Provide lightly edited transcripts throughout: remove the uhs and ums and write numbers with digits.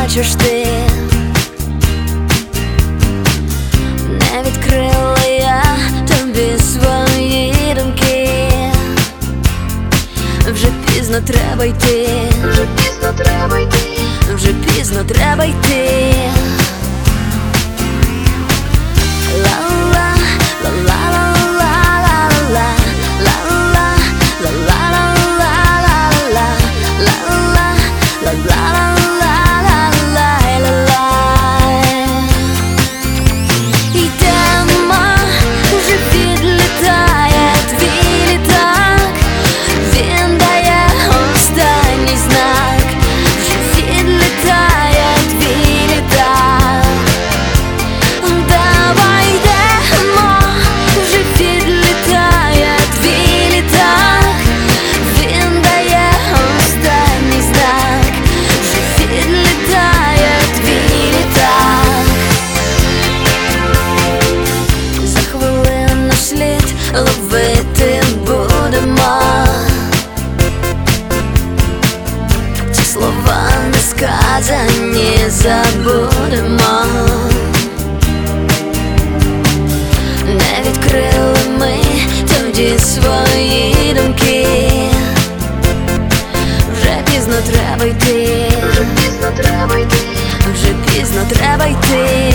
бачиш ти, не відкрила я тобі свої думки. Вже пізно треба йти, вже пізно треба йти, вже пізно треба йти. Ловити будемо, ті слова не сказані забудемо. Не відкрили ми тоді свої думки. Вже пізно треба йти, вже пізно треба йти, вже пізно треба йти.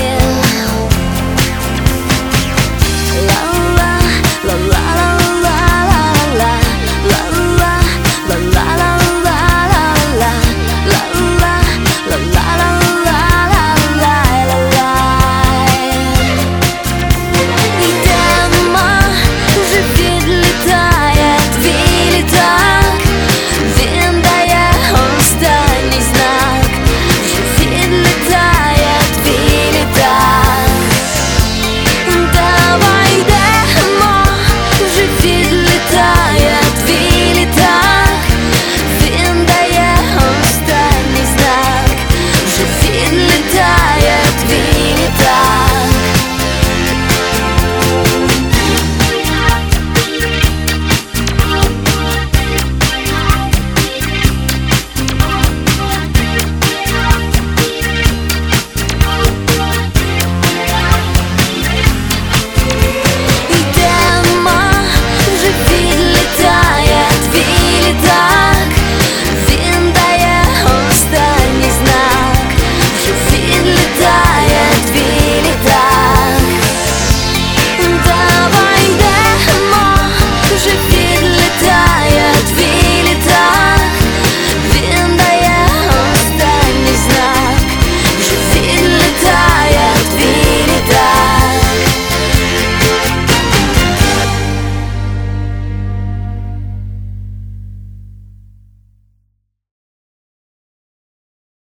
Відлітає твій літак.